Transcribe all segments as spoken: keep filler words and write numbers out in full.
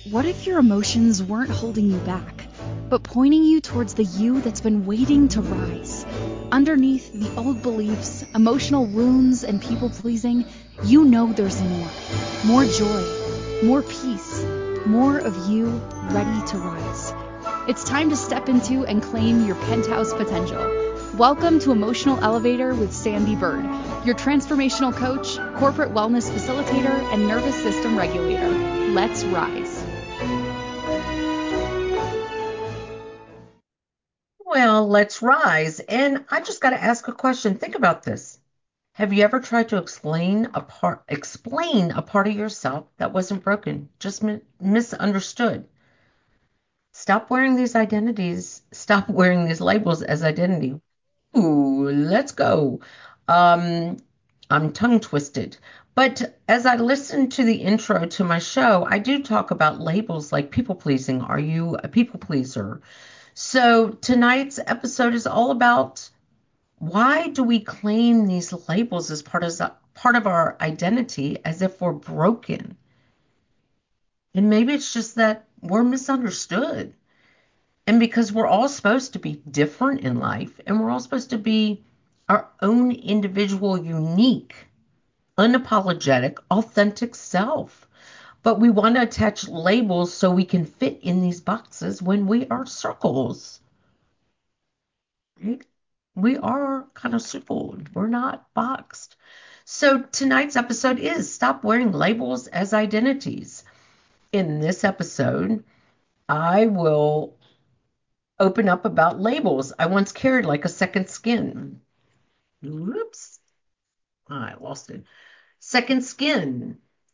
What if your emotions weren't holding you back, but pointing you towards the you that's been waiting to rise? Underneath the old beliefs, emotional wounds, and people pleasing, you know there's more. More joy, more peace, more of you ready to rise. It's time to step into and claim your penthouse potential. Welcome to Emotional Elevator with Sandy Bird, your transformational coach, corporate wellness facilitator, and nervous system regulator. Let's rise. Well, let's rise. And I just got to ask a question. Think about this. Have you ever tried to explain a part, explain a part of yourself that wasn't broken, just mi misunderstood? Stop wearing these identities. Stop wearing these labels as identity. Ooh, let's go. Um, I'm tongue twisted. But as I listen to the intro to my show, I do talk about labels like people pleasing. Are you a people pleaser? So tonight's episode is all about why do we claim these labels as part of part of our identity as if we're broken? And maybe it's just that we're misunderstood. And because we're all supposed to be different in life and we're all supposed to be our own individual, unique, unapologetic, authentic self. But we want to attach labels so we can fit in these boxes when we are circles. Right? We are kind of circled. We're not boxed. So tonight's episode is Stop Wearing Labels as Identities. In this episode, I will open up about labels I once carried like a second skin. Whoops, I lost it. Second skin.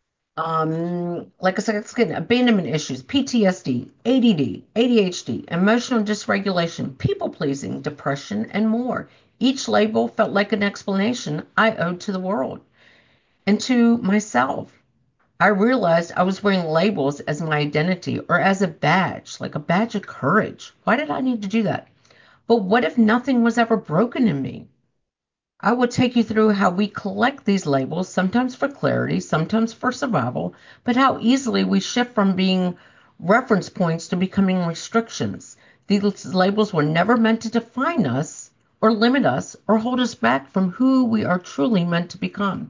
Um, like a second skin, abandonment issues, P T S D, A D D, A D H D, emotional dysregulation, people pleasing, depression, and more. Each label felt like an explanation I owed to the world and to myself. I realized I was wearing labels as my identity or as a badge, like a badge of courage. Why did I need to do that? But what if nothing was ever broken in me? I will take you through how we collect these labels, sometimes for clarity, sometimes for survival, but how easily we shift from being reference points to becoming restrictions. These labels were never meant to define us or limit us or hold us back from who we are truly meant to become.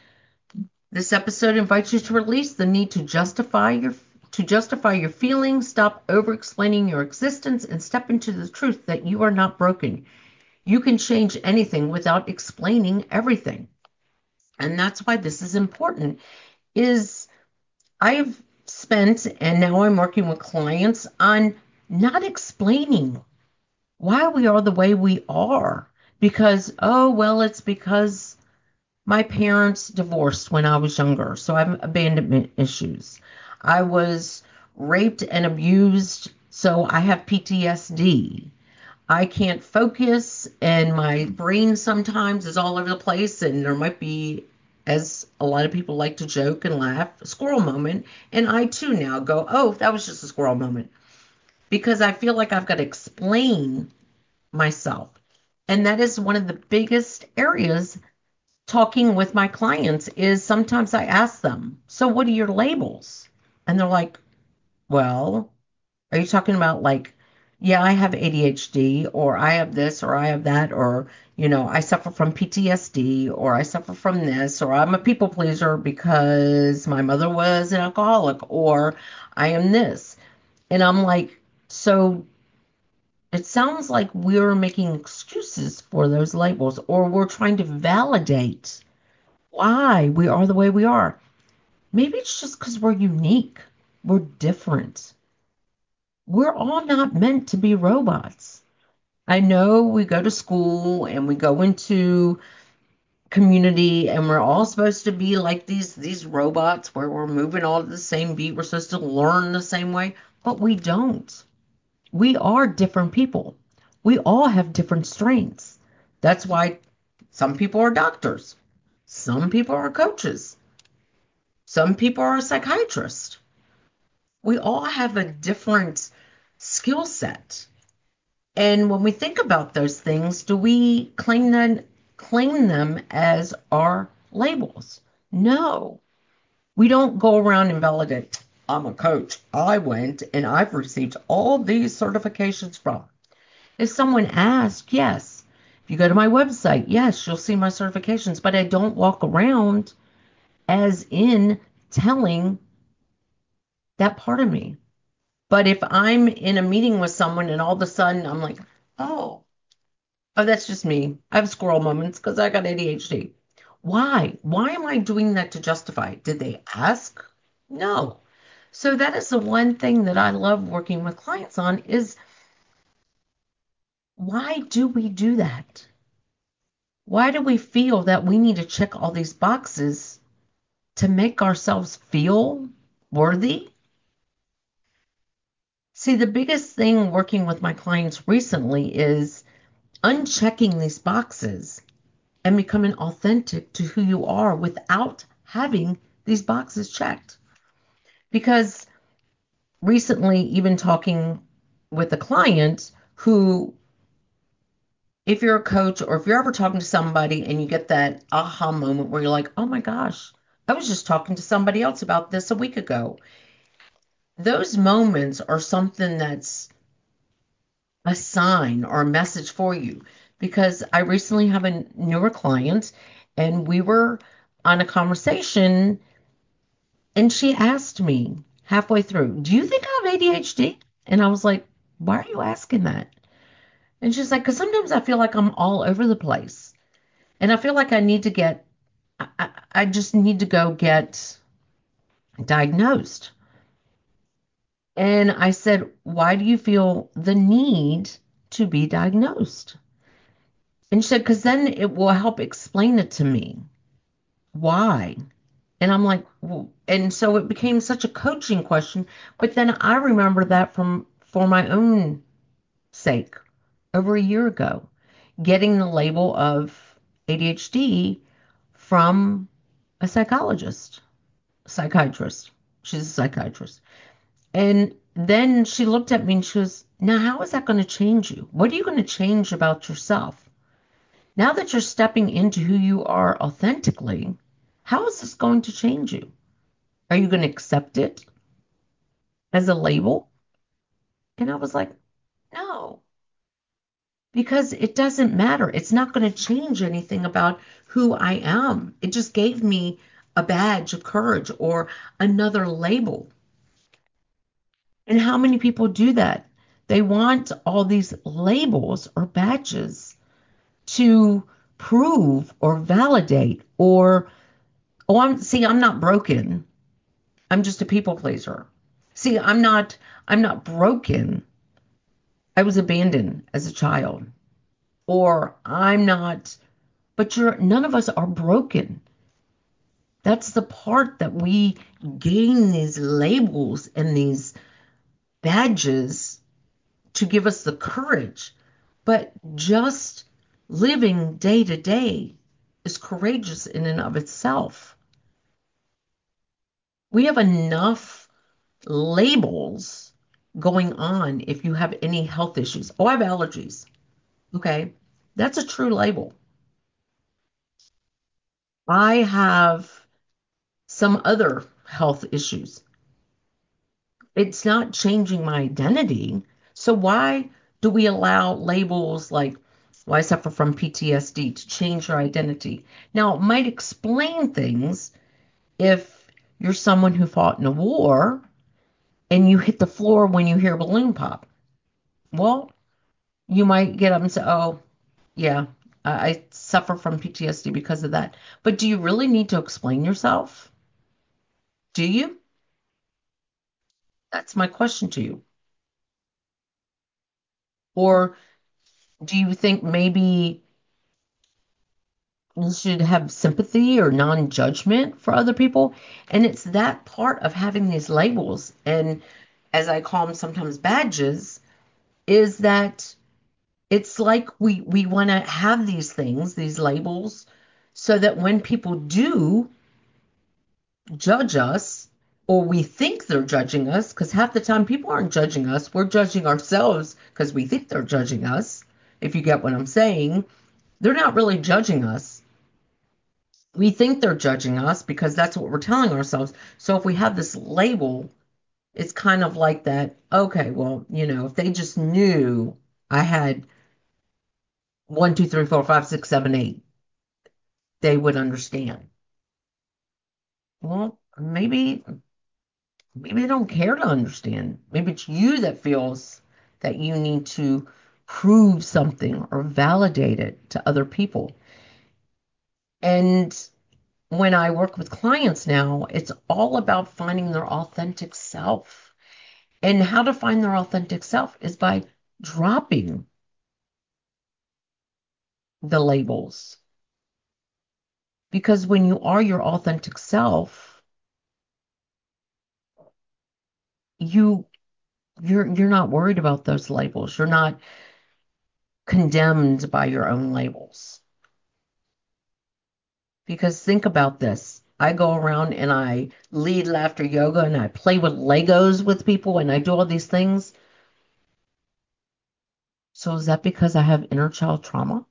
This episode invites you to release the need to justify your to justify your feelings, stop over-explaining your existence, and step into the truth that you are not broken. You can change anything without explaining everything. And that's why this is important is I've spent and now I'm working with clients on not explaining why we are the way we are because oh well it's because my parents divorced when I was younger, so I have abandonment issues. I was raped and abused, so I have P T S D. I can't focus, and my brain sometimes is all over the place, and there might be, as a lot of people like to joke and laugh, a squirrel moment. And I too now go, oh, that was just a squirrel moment, because I feel like I've got to explain myself. And that is one of the biggest areas talking with my clients is sometimes I ask them, so what are your labels? And they're like, well, are you talking about like, yeah, I have A D H D, or I have this, or I have that, or, you know, I suffer from P T S D, or I suffer from this, or I'm a people pleaser because my mother was an alcoholic, or I am this. And I'm like, so it sounds like we're making excuses for those labels, or we're trying to validate why we are the way we are. Maybe it's just because we're unique, we're different. We're all not meant to be robots. I know we go to school and we go into community and we're all supposed to be like these these robots where we're moving all at the same beat. We're supposed to learn the same way, but we don't. We are different people. We all have different strengths. That's why some people are doctors. Some people are coaches. Some people are psychiatrists. We all have a different skill set. And when we think about those things, do we claim them claim them as our labels? No. We don't go around and validate. I'm a coach. I went and I've received all these certifications from. If someone asks, yes. If you go to my website, yes, you'll see my certifications, but I don't walk around as in telling that part of me. But if I'm in a meeting with someone and all of a sudden I'm like, oh, oh, that's just me. I have squirrel moments because I got A D H D. Why? Why am I doing that to justify it? Did they ask? No. So that is the one thing that I love working with clients on is why do we do that? Why do we feel that we need to check all these boxes to make ourselves feel worthy? See, the biggest thing working with my clients recently is unchecking these boxes and becoming authentic to who you are without having these boxes checked. Because recently, even talking with a client who, if you're a coach or if you're ever talking to somebody and you get that aha moment where you're like, oh my gosh, I was just talking to somebody else about this a week ago. Those moments are something that's a sign or a message for you. Because I recently have a newer client and we were on a conversation and she asked me halfway through, do you think I have A D H D? And I was like, why are you asking that? And she's like, because sometimes I feel like I'm all over the place. And I feel like I need to get, I, I I just need to go get diagnosed. And I said, why do you feel the need to be diagnosed? And she said, because then it will help explain it to me. Why? And I'm like, well, and so it became such a coaching question. But then I remember that from for my own sake over a year ago, getting the label of A D H D from a psychologist, psychiatrist. She's a psychiatrist. And then she looked at me and she goes, now, how is that going to change you? What are you going to change about yourself? Now that you're stepping into who you are authentically, how is this going to change you? Are you going to accept it as a label? And I was like, no, because it doesn't matter. It's not going to change anything about who I am. It just gave me a badge of courage or another label. And how many people do that? They want all these labels or badges to prove or validate or, oh, I'm, see, I'm not broken. I'm just a people pleaser. See, I'm not, I'm not broken. I was abandoned as a child. Or I'm not, but you're, none of us are broken. That's the part that we gain these labels and these badges to give us the courage. But just living day to day is courageous in and of itself. We have enough labels going on if you have any health issues. Oh, I have allergies. Okay. That's a true label. I have some other health issues. It's not changing my identity. So why do we allow labels like, well, I suffer from P T S D to change your identity? Now, it might explain things if you're someone who fought in a war and you hit the floor when you hear a balloon pop. Well, you might get up and say, oh, yeah, I, I suffer from P T S D because of that. But do you really need to explain yourself? Do you? That's my question to you. Or do you think maybe you should have sympathy or non-judgment for other people? And it's that part of having these labels, and as I call them sometimes badges, is that it's like we we want to have these things, these labels, so that when people do judge us, or we think they're judging us, because half the time people aren't judging us, we're judging ourselves because we think they're judging us. If you get what I'm saying, they're not really judging us. We think they're judging us because that's what we're telling ourselves. So if we have this label, It's kind of like that. Okay, well, you know, if they just knew I had one, two, three, four, five, six, seven, eight, they would understand. Well, maybe maybe they don't care to understand. Maybe it's you that feels that you need to prove something or validate it to other people. And when I work with clients now, it's all about finding their authentic self. And how to find their authentic self is by dropping the labels. Because when you are your authentic self, you you're you're not worried about those labels. You're not condemned by your own labels. Because think about this. I go around and I lead laughter yoga and I play with Legos with people and I do all these things. So is that because I have inner child trauma?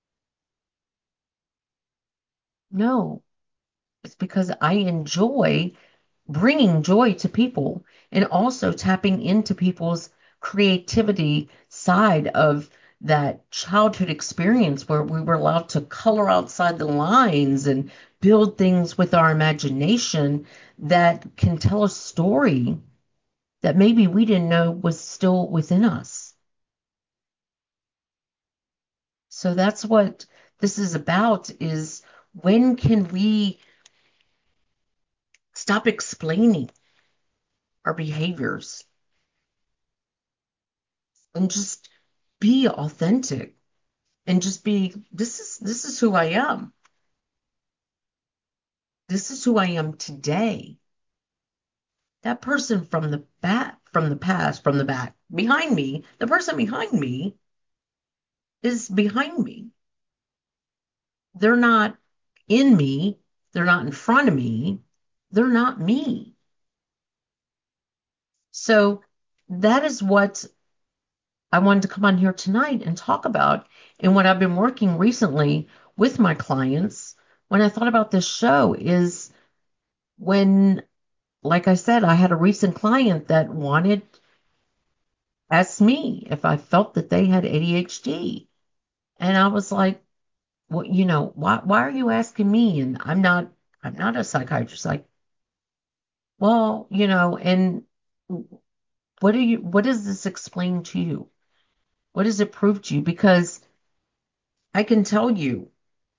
No, it's because I enjoy bringing joy to people and also tapping into people's creativity side of that childhood experience where we were allowed to color outside the lines and build things with our imagination that can tell a story that maybe we didn't know was still within us. So that's what this is about is when can we stop explaining our behaviors and just be authentic and just be this is this is who I am. This is who I am today. That person from the back, from the past, from the back, behind me, the person behind me is behind me. They're not in me. They're not in front of me. They're not me. So that is what I wanted to come on here tonight and talk about and what I've been working recently with my clients when I thought about this show is when, like I said, I had a recent client that wanted, asked me if I felt that they had A D H D. And I was like, well, you know, why why are you asking me? And I'm not I'm not a psychiatrist. Like, well, you know, and what do you what does this explain to you? What does it prove to you? Because I can tell you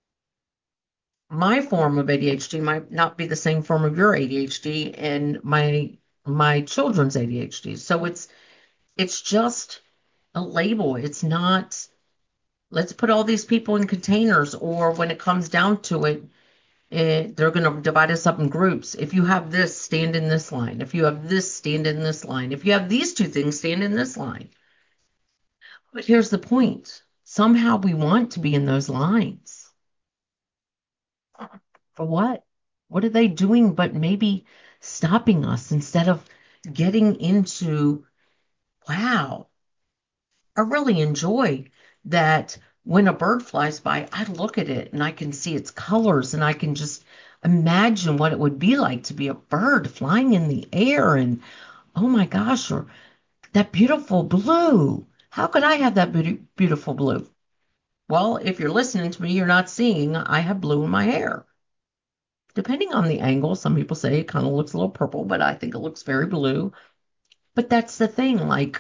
my form of A D H D might not be the same form of your A D H D and my my children's A D H D. So it's it's just a label. It's not, let's put all these people in containers, or when it comes down to it, it they're going to divide us up in groups. If you have this, stand in this line. If you have this, stand in this line. If you have these two things, stand in this line. But here's the point. Somehow we want to be in those lines. For what? What are they doing but maybe stopping us instead of getting into, wow, I really enjoy that when a bird flies by, I look at it and I can see its colors and I can just imagine what it would be like to be a bird flying in the air and oh my gosh, or that beautiful blue. How could I have that beauty, beautiful blue? Well, if you're listening to me, you're not seeing I have blue in my hair. Depending on the angle, some people say it kind of looks a little purple, but I think it looks very blue. But that's the thing, like,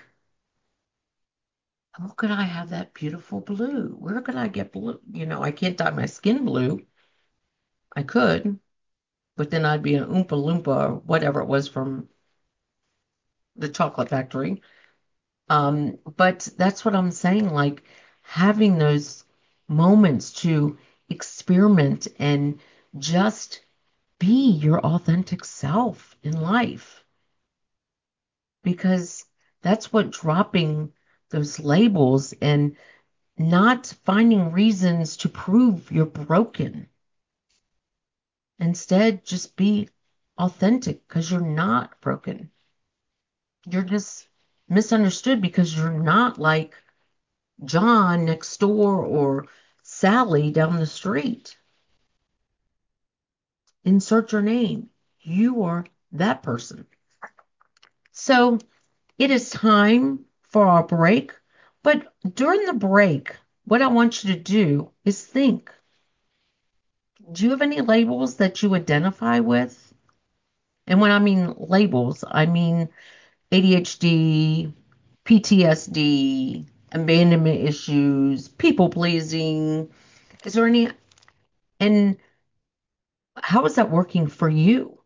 how could I have that beautiful blue? Where could I get blue? You know, I can't dye my skin blue. I could, but then I'd be an Oompa Loompa or whatever it was from the chocolate factory. Um, but that's what I'm saying, like having those moments to experiment and just be your authentic self in life. Because that's what dropping those labels and not finding reasons to prove you're broken. Instead, just be authentic because you're not broken. You're just misunderstood because you're not like John next door or Sally down the street. Insert your name. You are that person. So it is time for our break. But during the break, what I want you to do is think. Do you have any labels that you identify with? And when I mean labels, I mean A D H D, P T S D, abandonment issues, people pleasing. Is there any, and how is that working for you?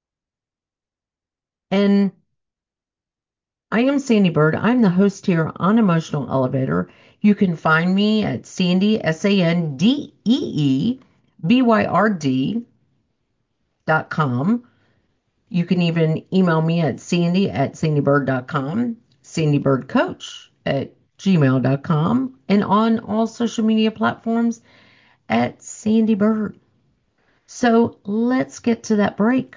And I am Sandy Bird. I'm the host here on Emotional Elevator. You can find me at Sandy, S A N D E E B Y R D dot com. You can even email me at sandy at sandy bird dot com, sandybirdcoach at gmail dot com, and on all social media platforms at Sandy Bird. So let's get to that break.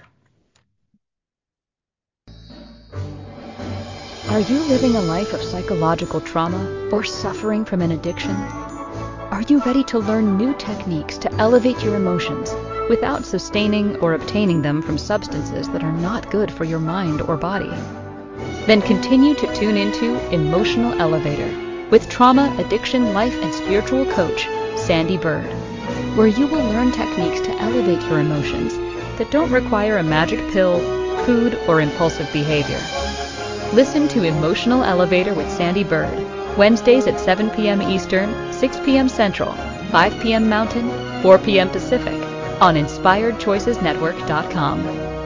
Are you living a life of psychological trauma or suffering from an addiction? Are you ready to learn new techniques to elevate your emotions without sustaining or obtaining them from substances that are not good for your mind or body? Then continue to tune into Emotional Elevator with trauma, addiction, life, and spiritual coach, Sandy Bird, where you will learn techniques to elevate your emotions that don't require a magic pill, food, or impulsive behavior. Listen to Emotional Elevator with Sandy Bird, Wednesdays at seven p.m. Eastern, six p.m. Central, five p.m. Mountain, four p.m. Pacific, on inspired choices network dot com.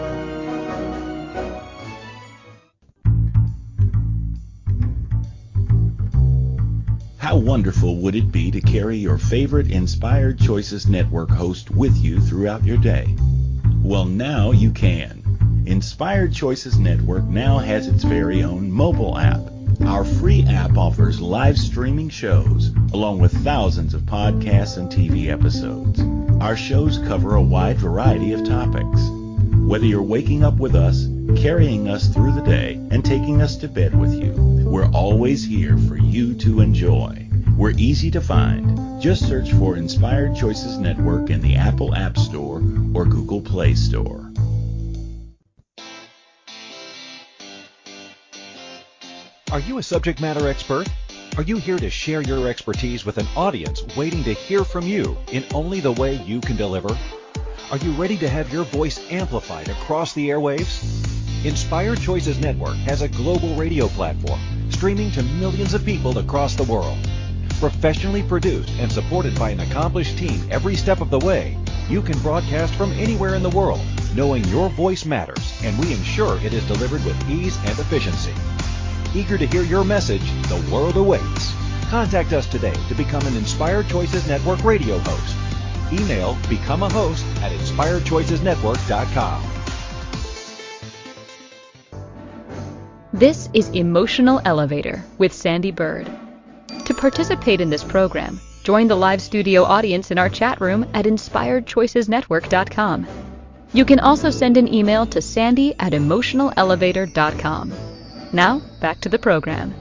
How wonderful would it be to carry your favorite Inspired Choices Network host with you throughout your day? Well, now you can. Inspired Choices Network now has its very own mobile app. Our free app offers live streaming shows, along with thousands of podcasts and T V episodes. Our shows cover a wide variety of topics. Whether you're waking up with us, carrying us through the day, and taking us to bed with you, we're always here for you to enjoy. We're easy to find. Just search for Inspired Choices Network in the Apple App Store or Google Play Store. Are you a subject matter expert? Are you here to share your expertise with an audience waiting to hear from you in only the way you can deliver? Are you ready to have your voice amplified across the airwaves? Inspired Choices Network has a global radio platform streaming to millions of people across the world. Professionally produced and supported by an accomplished team every step of the way, you can broadcast from anywhere in the world, knowing your voice matters, and we ensure it is delivered with ease and efficiency. Eager to hear your message, the world awaits. Contact us today to become an Inspired Choices Network radio host. Email become a host at inspired choices network dot com. This is Emotional Elevator with Sandy Bird. To participate in this program, join the live studio audience in our chat room at inspired choices network dot com. You can also send an email to sandy at emotional elevator dot com. Now, back to the program.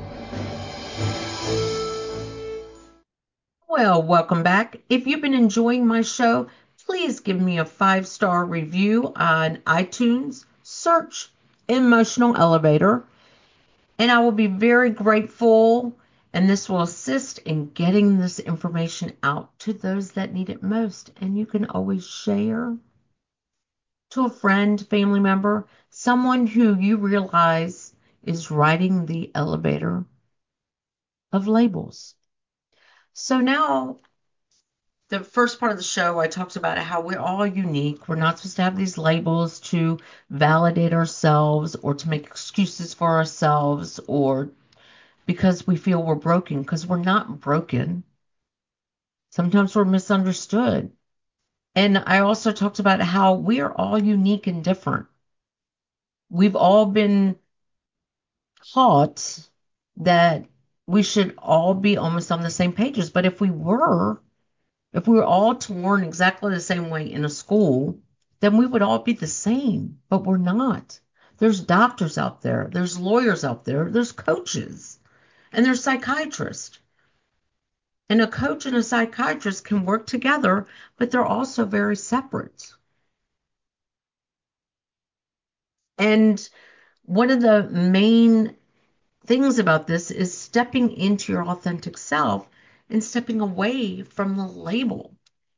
Well, welcome back. If you've been enjoying my show, please give me a five-star review on iTunes. Search Emotional Elevator, and I will be very grateful, and this will assist in getting this information out to those that need it most. And you can always share to a friend, family member, someone who you realize is riding the elevator of labels. So now, the first part of the show, I talked about how we're all unique. We're not supposed to have these labels to validate ourselves or to make excuses for ourselves or because we feel we're broken, because we're not broken. Sometimes we're misunderstood. And I also talked about how we are all unique and different. We've all been taught that we should all be almost on the same pages. But if we were, if we were all to learn exactly the same way in a school, then we would all be the same. But we're not. There's doctors out there. There's lawyers out there. There's coaches. And there's psychiatrists. And a coach and a psychiatrist can work together, but they're also very separate. And one of the main things about this is stepping into your authentic self and stepping away from the label.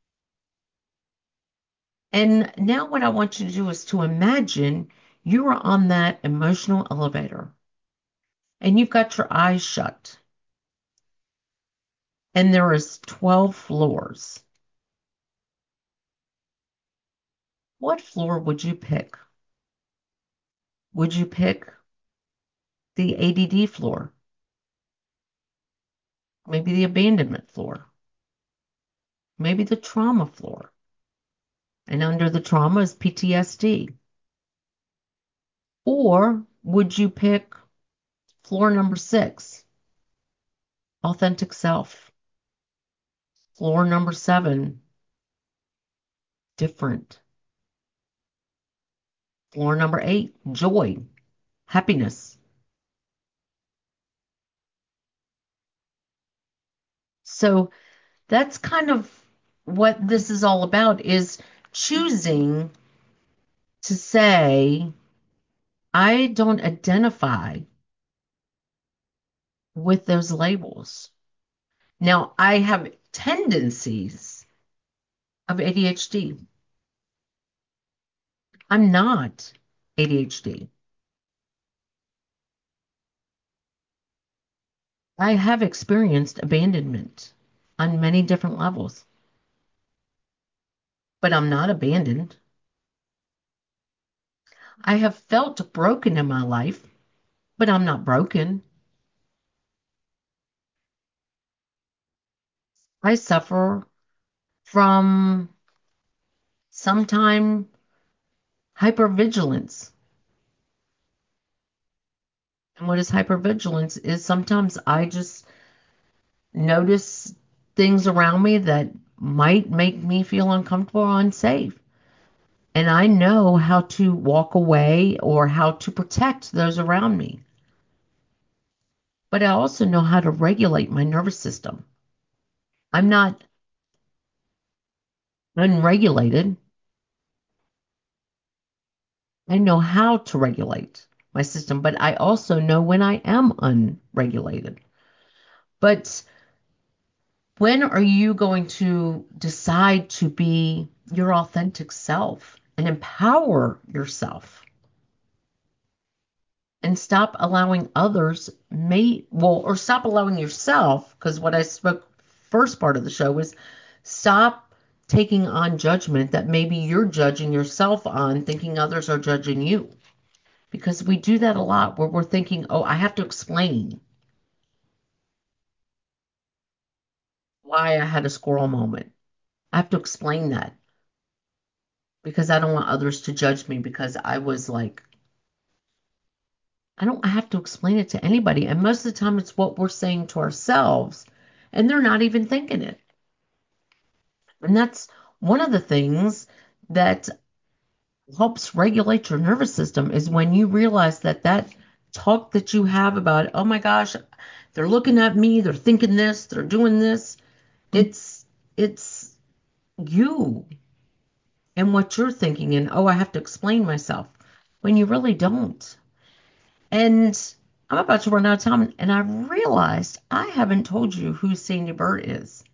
And now what I want you to do is to imagine you are on that emotional elevator and you've got your eyes shut and there is twelve floors. What floor would you pick? Would you pick the A D D floor? Maybe the abandonment floor? Maybe the trauma floor? And under the trauma is P T S D. Or would you pick floor number six, authentic self? Floor number seven, different. Floor number eight, joy, happiness. So that's kind of what this is all about, is choosing to say, I don't identify with those labels. Now, I have tendencies of A D H D. I'm not A D H D. I have experienced abandonment on many different levels, but I'm not abandoned. I have felt broken in my life, but I'm not broken. I suffer from sometime hypervigilance. And what is hypervigilance is sometimes I just notice things around me that might make me feel uncomfortable or unsafe. And I know how to walk away or how to protect those around me. But I also know how to regulate my nervous system. I'm not unregulated. I know how to regulate my system, but I also know when I am unregulated. But when are you going to decide to be your authentic self and empower yourself? And stop allowing others may well or stop allowing yourself, because what I spoke first part of the show was stop taking on judgment that maybe you're judging yourself on, thinking others are judging you. Because we do that a lot where we're thinking, oh, I have to explain why I had a squirrel moment. I have to explain that because I don't want others to judge me because I was like, I don't have to explain it to anybody. And most of the time, it's what we're saying to ourselves, and they're not even thinking it. And that's one of the things that helps regulate your nervous system is when you realize that that talk that you have about, oh my gosh, they're looking at me, they're thinking this, they're doing this. It's it's you and what you're thinking, and oh, I have to explain myself when you really don't. And I'm about to run out of time, and I realized I haven't told you who Sandy Burt is.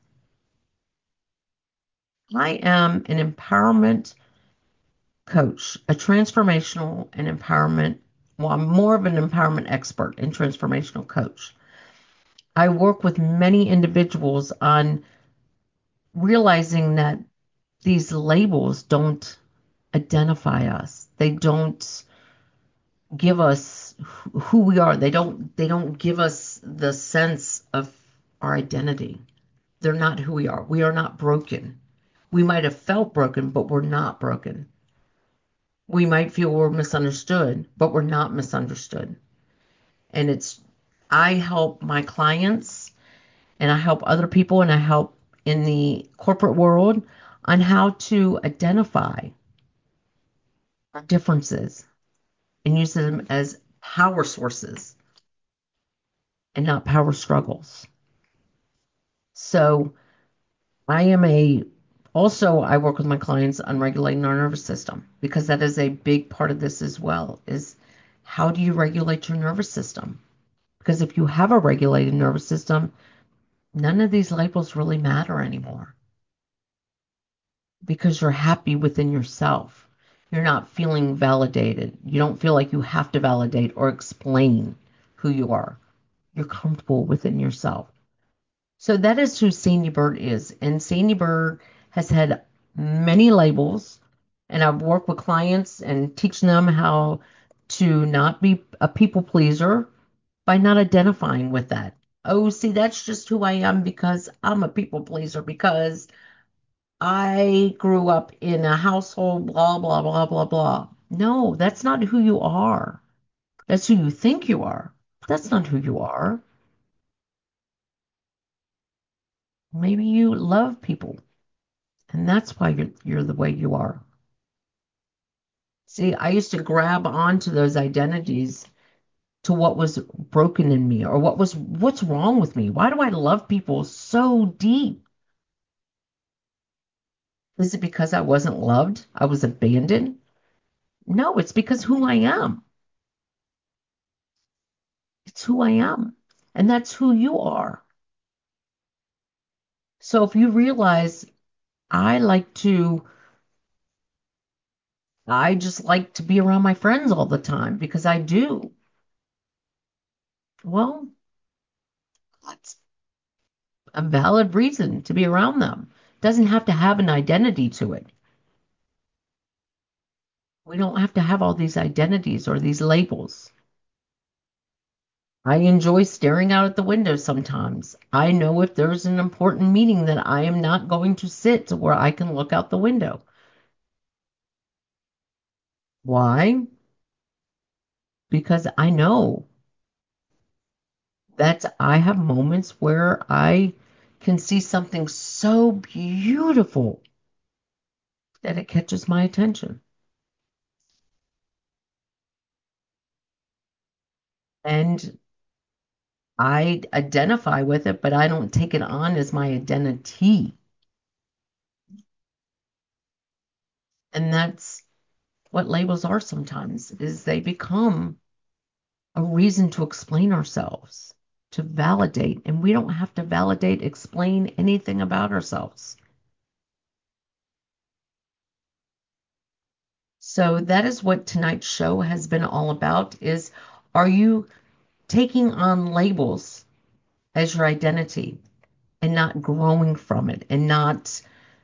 I am an empowerment coach, a transformational and empowerment, well, I'm more of an empowerment expert and transformational coach. I work with many individuals on realizing that these labels don't identify us. They don't give us who we are. They don't they don't give us the sense of our identity. They're not who we are. We are not broken. We might have felt broken, but we're not broken. We might feel we're misunderstood, but we're not misunderstood. And it's, I help my clients and I help other people and I help in the corporate world on how to identify our differences and use them as power sources and not power struggles. So I am a, also I work with my clients on regulating our nervous system because that is a big part of this as well, is how do you regulate your nervous system? Because if you have a regulated nervous system, none of these labels really matter anymore. Because you're happy within yourself. You're not feeling validated. You don't feel like you have to validate or explain who you are. You're comfortable within yourself. So that is who Sandy Bird is. And Sandy Bird has had many labels. And I've worked with clients and teach them how to not be a people pleaser by not identifying with that. Oh, see, that's just who I am because I'm a people pleaser, because I grew up in a household, blah, blah, blah, blah, blah. No, that's not who you are. That's who you think you are. That's not who you are. Maybe you love people, and that's why you're, you're the way you are. See, I used to grab onto those identities to what was broken in me, or what was what's wrong with me. Why do I love people so deep? Is it because I wasn't loved? I was abandoned? No, it's because who I am. It's who I am. And that's who you are. So if you realize I like to, I just like to be around my friends all the time because I do. Well, that's a valid reason to be around them. It doesn't have to have an identity to it. We don't have to have all these identities or these labels. I enjoy staring out at the window sometimes. I know if there's an important meeting that I am not going to sit where I can look out the window. Why? Because I know that I have moments where I can see something so beautiful that it catches my attention. And I identify with it, but I don't take it on as my identity. And that's what labels are sometimes, is they become a reason to explain ourselves, to validate. And we don't have to validate, explain anything about ourselves. So that is what tonight's show has been all about, is, are you taking on labels as your identity and not growing from it and not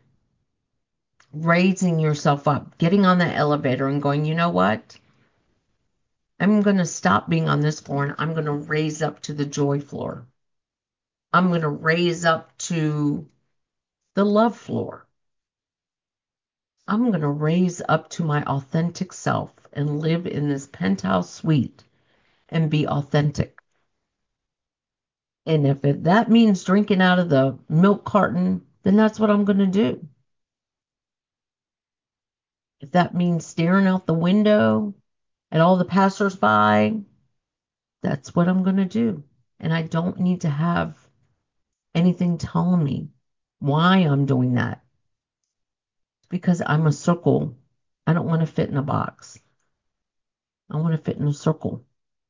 raising yourself up, getting on the elevator and going, you know what? I'm going to stop being on this floor and I'm going to raise up to the joy floor. I'm going to raise up to the love floor. I'm going to raise up to my authentic self and live in this penthouse suite and be authentic. And if it, that means drinking out of the milk carton, then that's what I'm going to do. If that means staring out the window at all the passersby, that's what I'm going to do. And I don't need to have anything telling me why I'm doing that. Because I'm a circle. I don't want to fit in a box. I want to fit in a circle.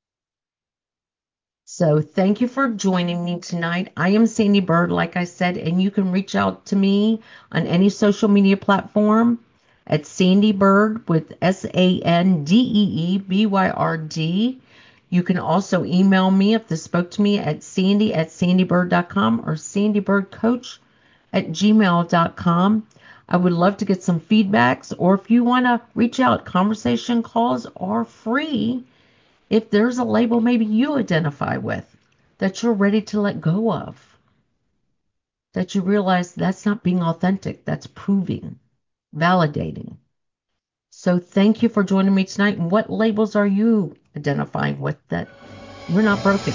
So thank you for joining me tonight. I am Sandy Bird, like I said, and you can reach out to me on any social media platform at Sandy Bird with S A N D E E B Y R D. You can also email me if this spoke to me at sandy at sandybird dot com or sandybirdcoach at gmail dot com. I would love to get some feedbacks, or if you want to reach out, conversation calls are free. If there's a label maybe you identify with that you're ready to let go of, that you realize that's not being authentic, that's proving, validating. So thank you for joining me tonight. And what labels are you identifying with that you're not broken?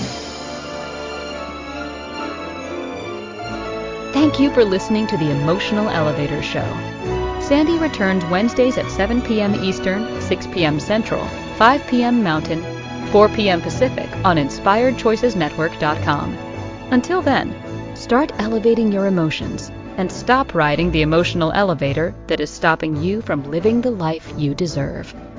Thank you for listening to the Emotional Elevator Show. Sandy returns Wednesdays at seven p.m. Eastern, six p.m. Central, five p.m. Mountain, four p.m. Pacific on inspired choices network dot com. Until then, start elevating your emotions and stop riding the emotional elevator that is stopping you from living the life you deserve.